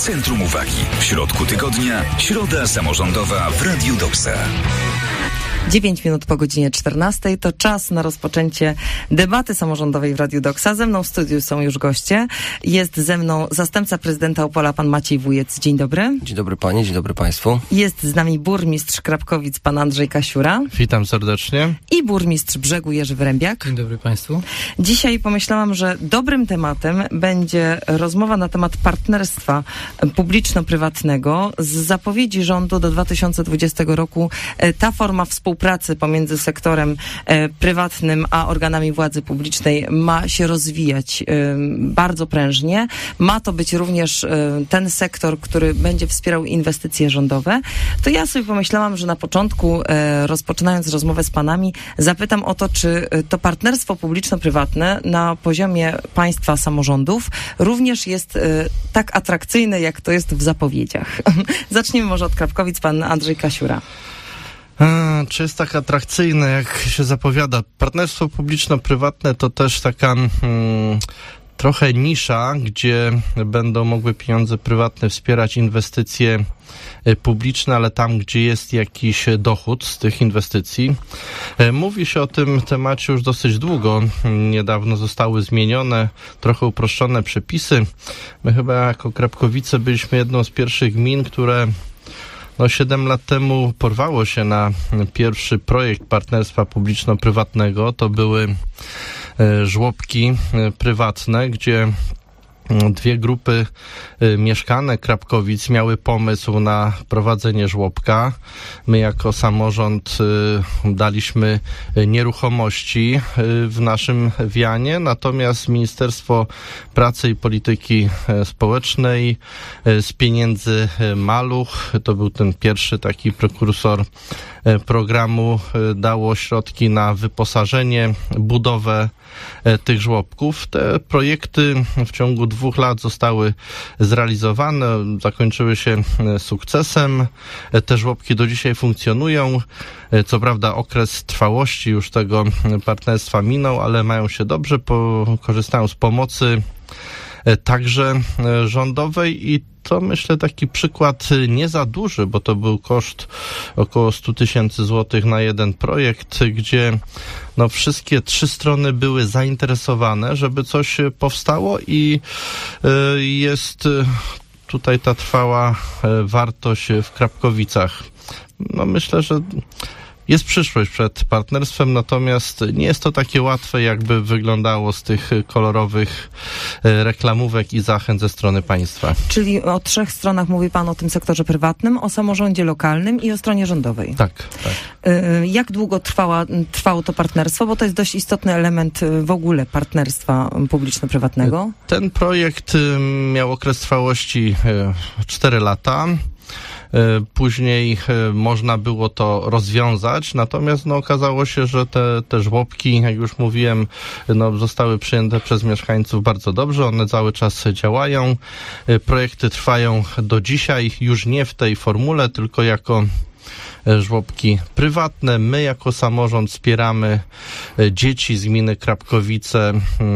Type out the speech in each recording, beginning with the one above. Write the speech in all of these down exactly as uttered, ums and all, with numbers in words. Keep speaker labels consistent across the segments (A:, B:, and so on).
A: centrum uwagi. W środku tygodnia, środa samorządowa w Radiu Doksa.
B: dziewięć minut po godzinie czternastej to czas na rozpoczęcie debaty samorządowej w Radiu Doksa. Ze mną w studiu są już goście. Jest ze mną zastępca prezydenta Opola, pan Maciej Wujec. Dzień dobry.
C: Dzień dobry panie, dzień dobry państwu.
B: Jest z nami burmistrz Krapkowic, pan Andrzej Kasiura.
D: Witam serdecznie.
B: I burmistrz Brzegu, Jerzy Wyrębiak.
E: Dzień dobry państwu.
B: Dzisiaj pomyślałam, że dobrym tematem będzie rozmowa na temat partnerstwa publiczno-prywatnego. Z zapowiedzi rządu do dwa tysiące dwudziestego roku ta forma współpracy pracy pomiędzy sektorem e, prywatnym a organami władzy publicznej ma się rozwijać e, bardzo prężnie. Ma to być również e, ten sektor, który będzie wspierał inwestycje rządowe. To ja sobie pomyślałam, że na początku, e, rozpoczynając rozmowę z panami, zapytam o to, czy to partnerstwo publiczno-prywatne na poziomie państwa, samorządów również jest e, tak atrakcyjne, jak to jest w zapowiedziach. Zacznijmy może od Krapkowic, pan Andrzej Kasiura.
D: A, czy jest tak atrakcyjne, jak się zapowiada? Partnerstwo publiczno-prywatne to też taka mm, trochę nisza, gdzie będą mogły pieniądze prywatne wspierać inwestycje publiczne, ale tam, gdzie jest jakiś dochód z tych inwestycji. Mówi się o tym temacie już dosyć długo. Niedawno zostały zmienione, trochę uproszczone przepisy. My chyba jako Krapkowice byliśmy jedną z pierwszych gmin, które No, siedem lat temu porwało się na pierwszy projekt partnerstwa publiczno-prywatnego. To były e, żłobki e, prywatne, gdzie dwie grupy y, mieszkane Krapkowic miały pomysł na prowadzenie żłobka. My jako samorząd y, daliśmy nieruchomości y, w naszym wianie, natomiast Ministerstwo Pracy i Polityki y, Społecznej y, z pieniędzy y, Maluch, to był ten pierwszy taki prekursor y, programu, y, dało środki na wyposażenie, budowę y, tych żłobków. Te projekty w ciągu dwóch lat zostały zrealizowane, zakończyły się sukcesem. Te żłobki do dzisiaj funkcjonują. Co prawda okres trwałości już tego partnerstwa minął, ale mają się dobrze, po, korzystają z pomocy także rządowej i to myślę taki przykład nie za duży, bo to był koszt około sto tysięcy złotych na jeden projekt, gdzie no wszystkie trzy strony były zainteresowane, żeby coś powstało i y, jest tutaj ta trwała wartość w Krapkowicach. No myślę, że jest przyszłość przed partnerstwem, natomiast nie jest to takie łatwe, jakby wyglądało z tych kolorowych reklamówek i zachęt ze strony państwa.
B: Czyli o trzech stronach mówi pan o tym sektorze prywatnym, o samorządzie lokalnym i o stronie rządowej.
D: Tak, tak.
B: Jak długo trwała, trwało to partnerstwo? Bo to jest dość istotny element w ogóle partnerstwa publiczno-prywatnego.
D: Ten projekt miał okres trwałości cztery lata. Później można było to rozwiązać, natomiast no, okazało się, że te, te żłobki, jak już mówiłem, no, zostały przyjęte przez mieszkańców bardzo dobrze, one cały czas działają. Projekty trwają do dzisiaj, już nie w tej formule, tylko jako żłobki prywatne. My jako samorząd wspieramy dzieci z gminy Krapkowice,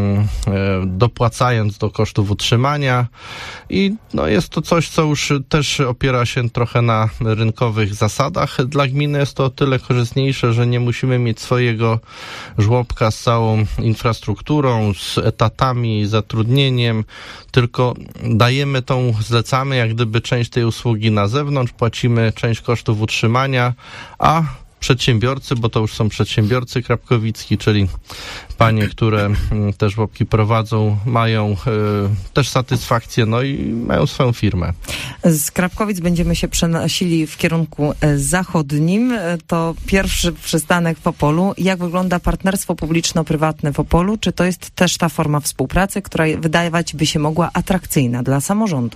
D: dopłacając do kosztów utrzymania i no jest to coś, co już też opiera się trochę na rynkowych zasadach. Dla gminy jest to o tyle korzystniejsze, że nie musimy mieć swojego żłobka z całą infrastrukturą, z etatami, zatrudnieniem, tylko dajemy tą, zlecamy jak gdyby część tej usługi na zewnątrz, płacimy część kosztów utrzymania, a przedsiębiorcy, bo to już są przedsiębiorcy krapkowicki, czyli panie, które te żłobki prowadzą, mają y, też satysfakcję, no i mają swoją firmę.
B: Z Krapkowic będziemy się przenosili w kierunku zachodnim. To pierwszy przystanek w Opolu. Jak wygląda partnerstwo publiczno-prywatne w Opolu? Czy to jest też ta forma współpracy, która wydawać by się mogła atrakcyjna dla samorządu?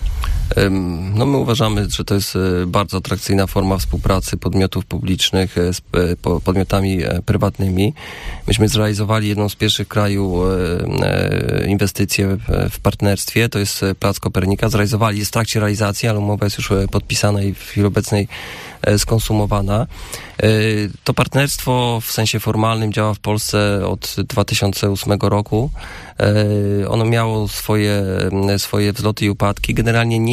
C: No my uważamy, że to jest bardzo atrakcyjna forma współpracy podmiotów publicznych z podmiotami prywatnymi. Myśmy zrealizowali jedną z pierwszych w kraju inwestycje w partnerstwie, to jest Plac Kopernika. Zrealizowali, jest w trakcie realizacji, ale umowa jest już podpisana i w chwili obecnej skonsumowana. To partnerstwo w sensie formalnym działa w Polsce od dwa tysiące ósmego roku. Ono miało swoje, swoje wzloty i upadki. Generalnie nie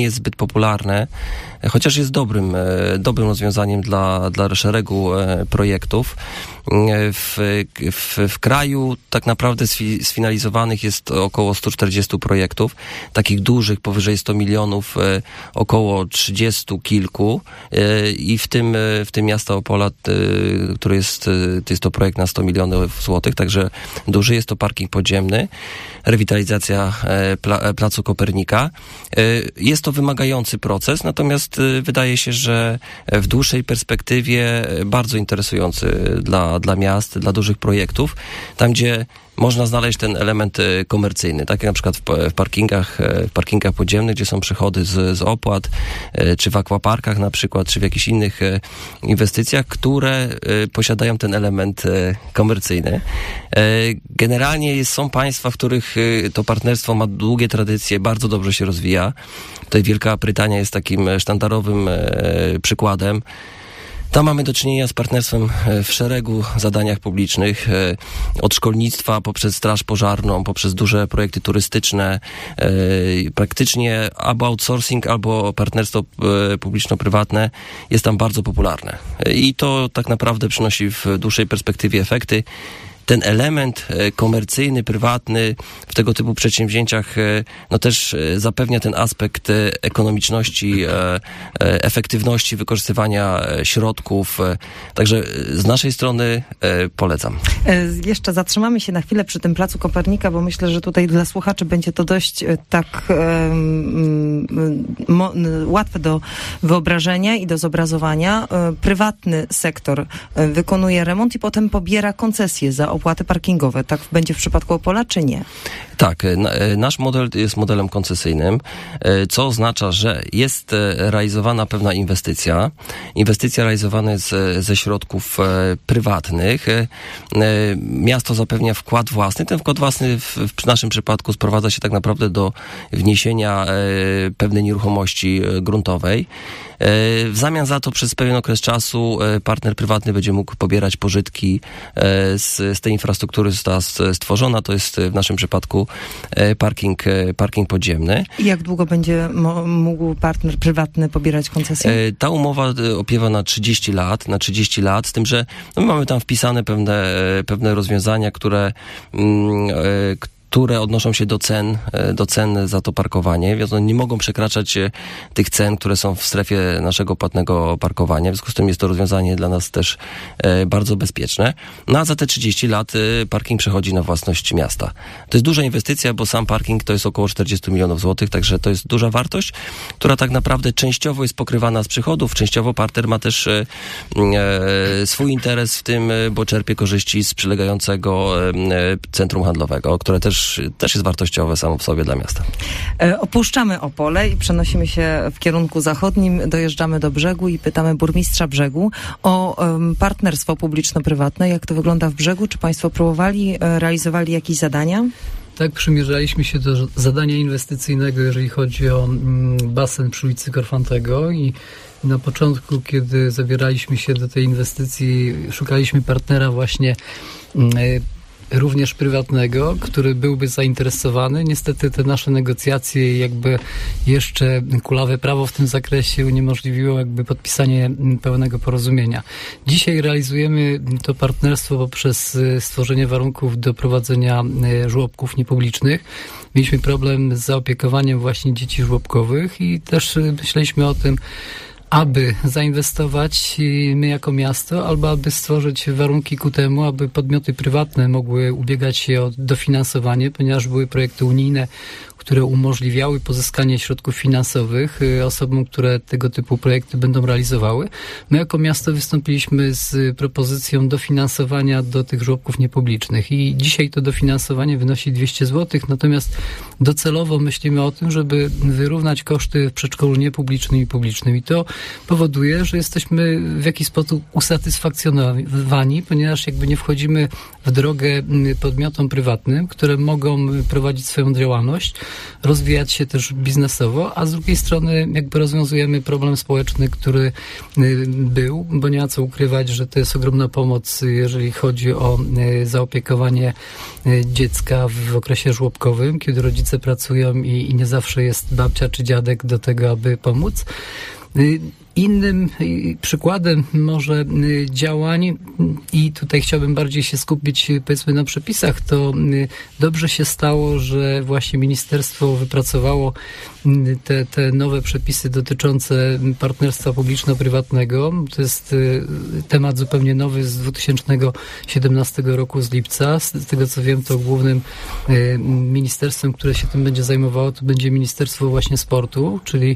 C: nie jest zbyt popularne, chociaż jest dobrym, dobrym rozwiązaniem dla, dla szeregu projektów. W, w, w kraju tak naprawdę sfinalizowanych jest około sto czterdzieści projektów, takich dużych, powyżej sto milionów, około trzydziestu kilku i w tym, w tym miasta Opola, który jest, jest to projekt na sto milionów złotych, także duży, jest to parking podziemny, rewitalizacja pla, Placu Kopernika. Jest to wymagający proces, natomiast wydaje się, że w dłuższej perspektywie bardzo interesujący dla, dla miast, dla dużych projektów, tam gdzie można znaleźć ten element komercyjny, tak jak na przykład w, w parkingach, w parkingach podziemnych, gdzie są przychody z, z opłat, czy w akwaparkach na przykład, czy w jakichś innych inwestycjach, które posiadają ten element komercyjny. Generalnie jest, są państwa, w których to partnerstwo ma długie tradycje, bardzo dobrze się rozwija. Tutaj Wielka Brytania jest takim sztandarowym przykładem. Tam mamy do czynienia z partnerstwem w szeregu zadaniach publicznych, od szkolnictwa poprzez straż pożarną, poprzez duże projekty turystyczne, praktycznie albo outsourcing, albo partnerstwo publiczno-prywatne jest tam bardzo popularne. I to tak naprawdę przynosi w dłuższej perspektywie efekty. Ten element komercyjny, prywatny w tego typu przedsięwzięciach no też zapewnia ten aspekt ekonomiczności, efektywności wykorzystywania środków. Także z naszej strony polecam.
B: Jeszcze zatrzymamy się na chwilę przy tym Placu Kopernika, bo myślę, że tutaj dla słuchaczy będzie to dość tak um, mo, łatwe do wyobrażenia i do zobrazowania. Prywatny sektor wykonuje remont i potem pobiera koncesję za opłaty parkingowe. Tak będzie w przypadku Opola, czy nie?
C: Tak, nasz model jest modelem koncesyjnym, co oznacza, że jest realizowana pewna inwestycja. Inwestycja realizowana jest ze środków prywatnych. Miasto zapewnia wkład własny. Ten wkład własny w, w naszym przypadku sprowadza się tak naprawdę do wniesienia pewnej nieruchomości gruntowej. W zamian za to przez pewien okres czasu partner prywatny będzie mógł pobierać pożytki z, z tej infrastruktury, która została stworzona. To jest w naszym przypadku parking, parking podziemny.
B: I jak długo będzie mógł partner prywatny pobierać koncesję?
C: Ta umowa opiewa na trzydzieści lat, na trzydzieści lat, z tym, że no, mamy tam wpisane pewne, pewne rozwiązania, które, które odnoszą się do cen, do cen za to parkowanie, więc one nie mogą przekraczać tych cen, które są w strefie naszego płatnego parkowania. W związku z tym jest to rozwiązanie dla nas też bardzo bezpieczne. No a za te trzydzieści lat parking przechodzi na własność miasta. To jest duża inwestycja, bo sam parking to jest około czterdzieści milionów złotych, także to jest duża wartość, która tak naprawdę częściowo jest pokrywana z przychodów, częściowo partner ma też e, swój interes w tym, bo czerpie korzyści z przylegającego e, centrum handlowego, które też też jest wartościowe samo w sobie dla miasta.
B: Opuszczamy Opole i przenosimy się w kierunku zachodnim, dojeżdżamy do Brzegu i pytamy burmistrza Brzegu o um, partnerstwo publiczno-prywatne. Jak to wygląda w Brzegu? Czy państwo próbowali, realizowali jakieś zadania?
E: Tak, przymierzaliśmy się do zadania inwestycyjnego, jeżeli chodzi o mm, basen przy ulicy Korfantego i na początku, kiedy zabieraliśmy się do tej inwestycji, szukaliśmy partnera właśnie mm, również prywatnego, który byłby zainteresowany. Niestety te nasze negocjacje, jakby jeszcze kulawe prawo w tym zakresie uniemożliwiło jakby podpisanie pełnego porozumienia. Dzisiaj realizujemy to partnerstwo poprzez stworzenie warunków do prowadzenia żłobków niepublicznych. Mieliśmy problem z zaopiekowaniem właśnie dzieci żłobkowych i też myśleliśmy o tym, aby zainwestować my jako miasto, albo aby stworzyć warunki ku temu, aby podmioty prywatne mogły ubiegać się o dofinansowanie, ponieważ były projekty unijne, które umożliwiały pozyskanie środków finansowych osobom, które tego typu projekty będą realizowały. My jako miasto wystąpiliśmy z propozycją dofinansowania do tych żłobków niepublicznych i dzisiaj to dofinansowanie wynosi dwieście złotych, natomiast docelowo myślimy o tym, żeby wyrównać koszty w przedszkolu niepublicznym i publicznym i to powoduje, że jesteśmy w jakiś sposób usatysfakcjonowani, ponieważ jakby nie wchodzimy w drogę podmiotom prywatnym, które mogą prowadzić swoją działalność, rozwijać się też biznesowo, a z drugiej strony jakby rozwiązujemy problem społeczny, który był, bo nie ma co ukrywać, że to jest ogromna pomoc, jeżeli chodzi o zaopiekowanie dziecka w okresie żłobkowym, kiedy rodzice pracują i, i nie zawsze jest babcia czy dziadek do tego, aby pomóc. Innym przykładem może działań, i tutaj chciałbym bardziej się skupić powiedzmy na przepisach, to dobrze się stało, że właśnie ministerstwo wypracowało te, te nowe przepisy dotyczące partnerstwa publiczno-prywatnego. To jest temat zupełnie nowy z dwa tysiące siedemnastego roku, z lipca. Z tego co wiem, to głównym ministerstwem, które się tym będzie zajmowało, to będzie Ministerstwo właśnie Sportu, czyli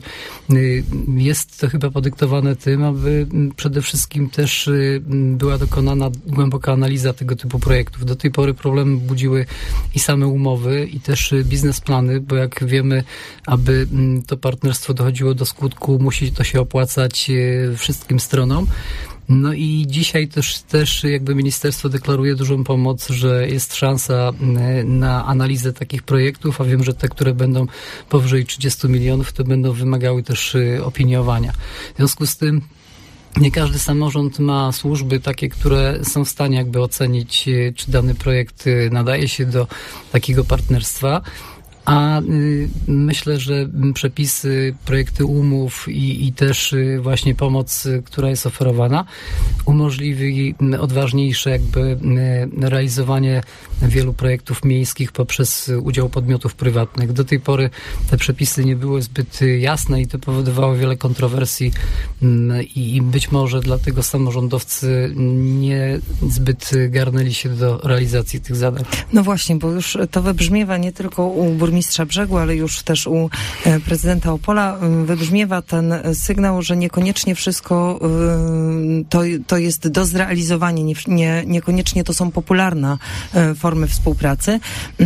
E: jest to chyba podyktowane tym, aby przede wszystkim też była dokonana głęboka analiza tego typu projektów. Do tej pory problemy budziły i same umowy, i też biznesplany, bo jak wiemy, aby to partnerstwo dochodziło do skutku, musi to się opłacać wszystkim stronom. No i dzisiaj też, też jakby ministerstwo deklaruje dużą pomoc, że jest szansa na analizę takich projektów, a wiem, że te, które będą powyżej trzydziestu milionów, to będą wymagały też opiniowania. W związku z tym nie każdy samorząd ma służby takie, które są w stanie jakby ocenić, czy dany projekt nadaje się do takiego partnerstwa. A y, myślę, że przepisy, projekty umów i, i też y, właśnie pomoc, y, która jest oferowana, umożliwi odważniejsze jakby y, realizowanie wielu projektów miejskich poprzez udział podmiotów prywatnych. Do tej pory te przepisy nie były zbyt jasne i to powodowało wiele kontrowersji y, i być może dlatego samorządowcy nie zbyt garnęli się do realizacji tych zadań.
B: No właśnie, bo już to wybrzmiewa nie tylko u burmistrza Mistrza Brzegu, ale już też u prezydenta Opola wybrzmiewa ten sygnał, że niekoniecznie wszystko to, to jest do zrealizowania, nie, nie, niekoniecznie to są popularne formy współpracy.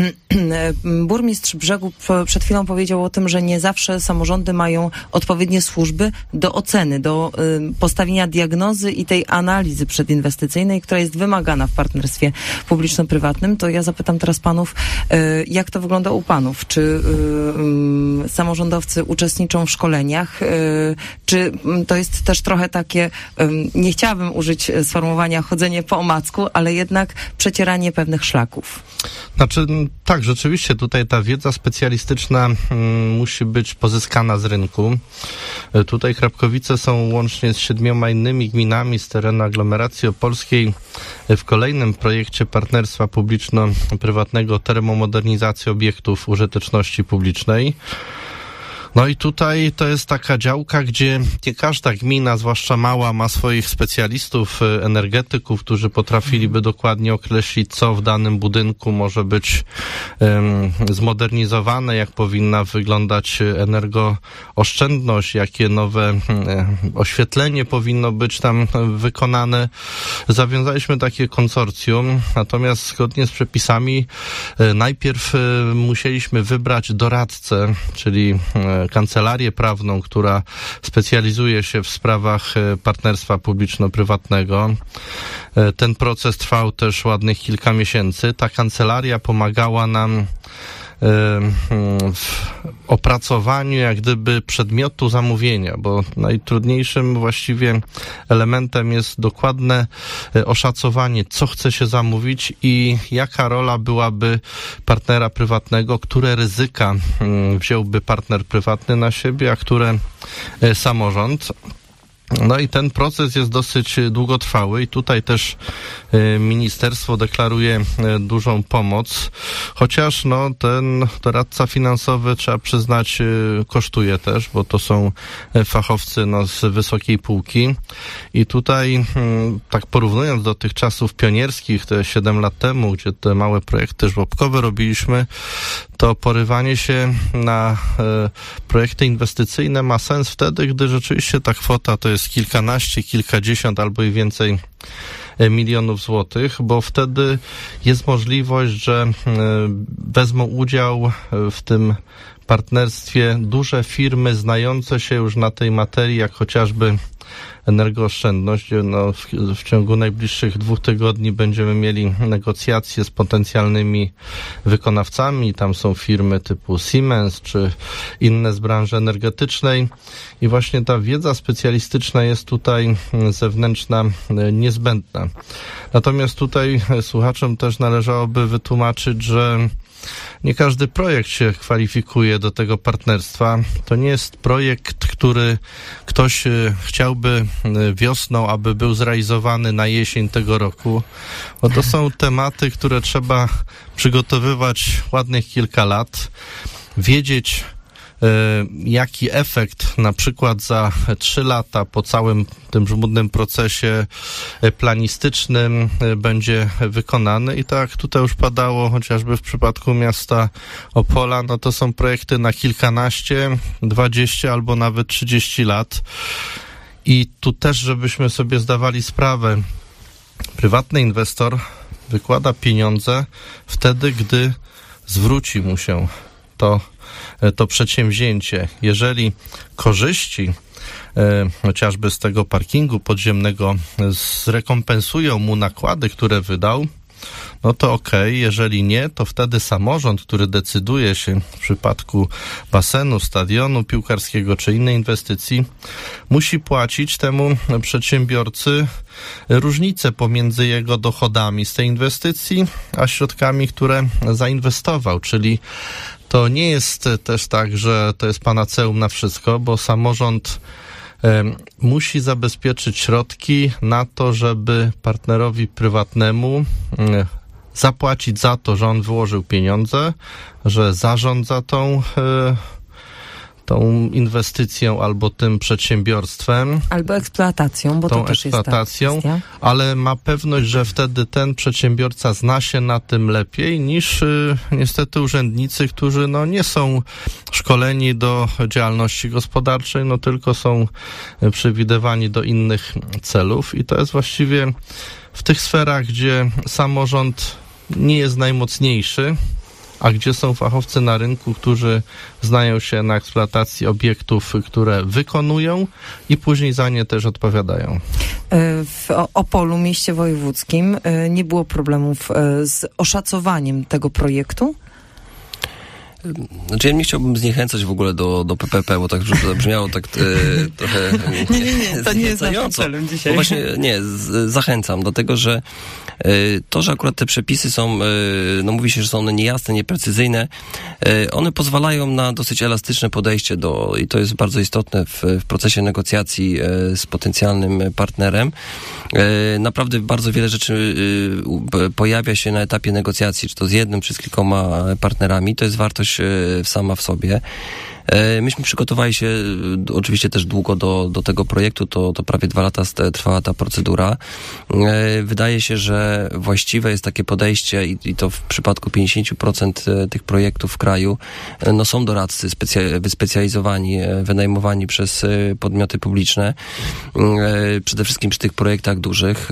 B: Burmistrz Brzegu przed chwilą powiedział o tym, że nie zawsze samorządy mają odpowiednie służby do oceny, do postawienia diagnozy i tej analizy przedinwestycyjnej, która jest wymagana w partnerstwie publiczno-prywatnym. To ja zapytam teraz panów, jak to wygląda u panów? Czy y, y, samorządowcy uczestniczą w szkoleniach? Y, czy to jest też trochę takie, y, nie chciałabym użyć sformułowania chodzenie po omacku, ale jednak przecieranie pewnych szlaków?
D: Znaczy, tak, rzeczywiście tutaj ta wiedza specjalistyczna y, musi być pozyskana z rynku. Y, tutaj Krapkowice są łącznie z siedmioma innymi gminami z terenu aglomeracji opolskiej y, w kolejnym projekcie partnerstwa publiczno-prywatnego termomodernizacji obiektów użyteczności publicznej. No i tutaj to jest taka działka, gdzie nie każda gmina, zwłaszcza mała, ma swoich specjalistów, energetyków, którzy potrafiliby dokładnie określić, co w danym budynku może być um, zmodernizowane, jak powinna wyglądać energooszczędność, jakie nowe um, oświetlenie powinno być tam wykonane. Zawiązaliśmy takie konsorcjum, natomiast zgodnie z przepisami um, najpierw um, musieliśmy wybrać doradcę, czyli um, kancelarię prawną, która specjalizuje się w sprawach partnerstwa publiczno-prywatnego. Ten proces trwał też ładnych kilka miesięcy. Ta kancelaria pomagała nam w opracowaniu jak gdyby przedmiotu zamówienia, bo najtrudniejszym właściwie elementem jest dokładne oszacowanie, co chce się zamówić i jaka rola byłaby partnera prywatnego, które ryzyka wziąłby partner prywatny na siebie, a które samorząd. No i ten proces jest dosyć długotrwały i tutaj też ministerstwo deklaruje dużą pomoc, chociaż no ten doradca finansowy, trzeba przyznać, kosztuje też, bo to są fachowcy no, z wysokiej półki i tutaj tak porównując do tych czasów pionierskich, te siedem lat temu, gdzie te małe projekty żłobkowe robiliśmy, to porywanie się na e, projekty inwestycyjne ma sens wtedy, gdy rzeczywiście ta kwota to jest kilkanaście, kilkadziesiąt albo i więcej milionów złotych, bo wtedy jest możliwość, że wezmą udział w tym partnerstwie duże firmy znające się już na tej materii, jak chociażby Energooszczędność. No, w, w ciągu najbliższych dwóch tygodni będziemy mieli negocjacje z potencjalnymi wykonawcami. Tam są firmy typu Siemens czy inne z branży energetycznej i właśnie ta wiedza specjalistyczna jest tutaj zewnętrzna niezbędna. Natomiast tutaj słuchaczom też należałoby wytłumaczyć, że nie każdy projekt się kwalifikuje do tego partnerstwa. To nie jest projekt, który ktoś chciałby wiosną, aby był zrealizowany na jesień tego roku, bo to są tematy, które trzeba przygotowywać ładnych kilka lat, wiedzieć, jaki efekt na przykład za trzy lata po całym tym żmudnym procesie planistycznym będzie wykonany i tak jak tutaj już padało, chociażby w przypadku miasta Opola, no to są projekty na kilkanaście, dwadzieścia albo nawet trzydzieści lat i tu też, żebyśmy sobie zdawali sprawę, prywatny inwestor wykłada pieniądze wtedy, gdy zwróci mu się to to przedsięwzięcie. Jeżeli korzyści e, chociażby z tego parkingu podziemnego zrekompensują mu nakłady, które wydał, no to okej, okay. Jeżeli nie, to wtedy samorząd, który decyduje się w przypadku basenu, stadionu piłkarskiego czy innej inwestycji, musi płacić temu przedsiębiorcy różnicę pomiędzy jego dochodami z tej inwestycji, a środkami, które zainwestował, czyli to nie jest też tak, że to jest panaceum na wszystko, bo samorząd e, musi zabezpieczyć środki na to, żeby partnerowi prywatnemu e, zapłacić za to, że on wyłożył pieniądze, że zarządza tą e, tą inwestycją albo tym przedsiębiorstwem.
B: Albo eksploatacją, bo
D: tą
B: to też
D: eksploatacją,
B: jest ta
D: ale ma pewność, że wtedy ten przedsiębiorca zna się na tym lepiej niż y, niestety urzędnicy, którzy no, nie są szkoleni do działalności gospodarczej, no tylko są przewidywani do innych celów i to jest właściwie w tych sferach, gdzie samorząd nie jest najmocniejszy, a gdzie są fachowcy na rynku, którzy znają się na eksploatacji obiektów, które wykonują i później za nie też odpowiadają.
B: W Opolu, mieście wojewódzkim, nie było problemów z oszacowaniem tego projektu?
C: Znaczy ja nie chciałbym zniechęcać w ogóle do, do P P P, bo tak brzmiało tak e, trochę
B: nie, nie, nie, to nie jest naszym celem dzisiaj.
C: Bo właśnie nie, z, zachęcam do tego, że e, to, że akurat te przepisy są, e, no mówi się, że są one niejasne, nieprecyzyjne, e, one pozwalają na dosyć elastyczne podejście do, i to jest bardzo istotne w, w procesie negocjacji e, z potencjalnym partnerem. E, naprawdę bardzo wiele rzeczy e, pojawia się na etapie negocjacji, czy to z jednym, czy z kilkoma partnerami. To jest wartość sama w sobie. Myśmy przygotowali się oczywiście też długo do, do tego projektu, to, to prawie dwa lata trwała ta procedura. Wydaje się, że właściwe jest takie podejście i, i to w przypadku pięćdziesiąt procent tych projektów w kraju, no są doradcy specja- wyspecjalizowani, wynajmowani przez podmioty publiczne. Przede wszystkim przy tych projektach dużych.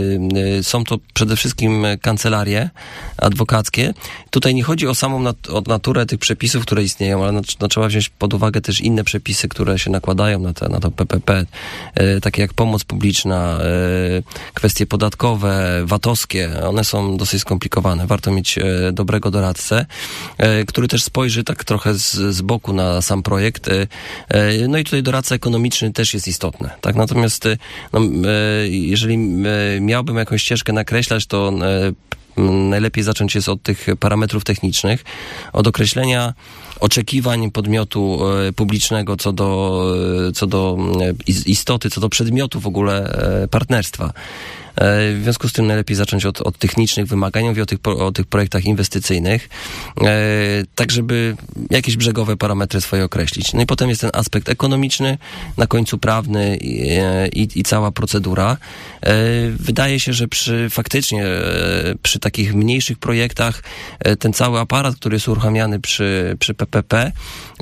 C: Są to przede wszystkim kancelarie adwokackie. Tutaj nie chodzi o samą nat- o naturę tych przepisów, które istnieją, ale no, no, trzeba wziąć pod uwagę też inne przepisy, które się nakładają na, te, na to P P P, e, takie jak pomoc publiczna, e, kwestie podatkowe, vatowskie, one są dosyć skomplikowane. Warto mieć e, dobrego doradcę, e, który też spojrzy tak trochę z, z boku na sam projekt. E, e, no i tutaj doradca ekonomiczny też jest istotny. Tak? Natomiast e, no, e, jeżeli e, miałbym jakąś ścieżkę nakreślać, to e, najlepiej zacząć jest od tych parametrów technicznych, od określenia oczekiwań podmiotu e, publicznego co do, e, co do e, istoty, co do przedmiotu w ogóle e, partnerstwa. W związku z tym najlepiej zacząć od, od technicznych wymagań, mówię o tych, o tych projektach inwestycyjnych, e, tak żeby jakieś brzegowe parametry swoje określić. No i potem jest ten aspekt ekonomiczny, na końcu prawny i, i, i cała procedura. E, wydaje się, że przy faktycznie e, przy takich mniejszych projektach e, ten cały aparat, który jest uruchamiany przy, przy P P P e,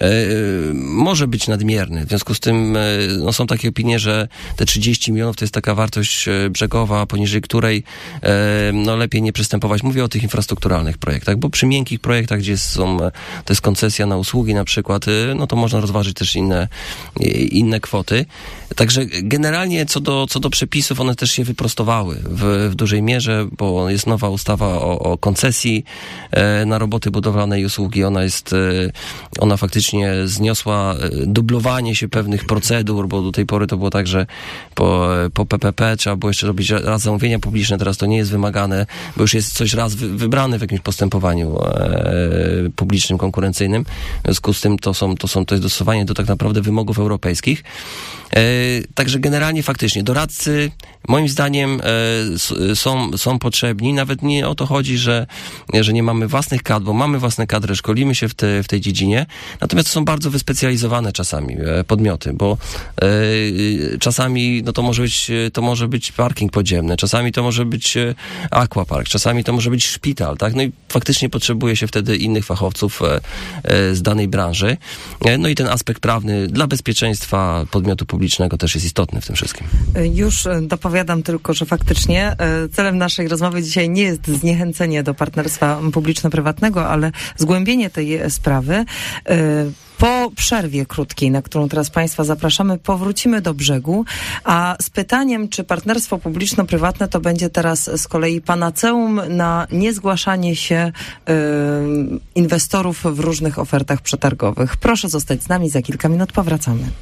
C: może być nadmierny. W związku z tym e, no, są takie opinie, że te trzydzieści milionów to jest taka wartość brzegowa przekraczała, poniżej której no lepiej nie przystępować. Mówię o tych infrastrukturalnych projektach, bo przy miękkich projektach, gdzie są, to jest koncesja na usługi na przykład, no to można rozważyć też inne, inne kwoty. Także generalnie co do, co do przepisów, one też się wyprostowały w, w dużej mierze, bo jest nowa ustawa o, o koncesji na roboty budowlane i usługi. Ona jest, ona faktycznie zniosła dublowanie się pewnych procedur, bo do tej pory to było tak, że po, po P P P trzeba było jeszcze robić raz zamówienia publiczne, teraz to nie jest wymagane, bo już jest coś raz wy, wybrane w jakimś postępowaniu e, publicznym, konkurencyjnym. W związku z tym to są, to są, to jest dostosowanie do tak naprawdę wymogów europejskich. E, także generalnie faktycznie doradcy moim zdaniem e, są, są potrzebni. Nawet nie o to chodzi, że, że nie mamy własnych kadr, bo mamy własne kadry, szkolimy się w, te, w tej dziedzinie. Natomiast to są bardzo wyspecjalizowane czasami e, podmioty, bo e, czasami no to może być, to może być parking podziemny, czasami to może być aquapark, czasami to może być szpital, tak? No i faktycznie potrzebuje się wtedy innych fachowców e, e, z danej branży. E, no i ten aspekt prawny dla bezpieczeństwa podmiotu publicznego też jest istotny w tym wszystkim.
B: Już dopowiadam tylko, że faktycznie celem naszej rozmowy dzisiaj nie jest zniechęcenie do partnerstwa publiczno-prywatnego, ale zgłębienie tej sprawy. Po przerwie krótkiej, na którą teraz Państwa zapraszamy, powrócimy do brzegu, a z pytaniem, czy partnerstwo publiczno-prywatne to będzie teraz z kolei panaceum na niezgłaszanie się y, inwestorów w różnych ofertach przetargowych. Proszę zostać z nami, za kilka minut powracamy.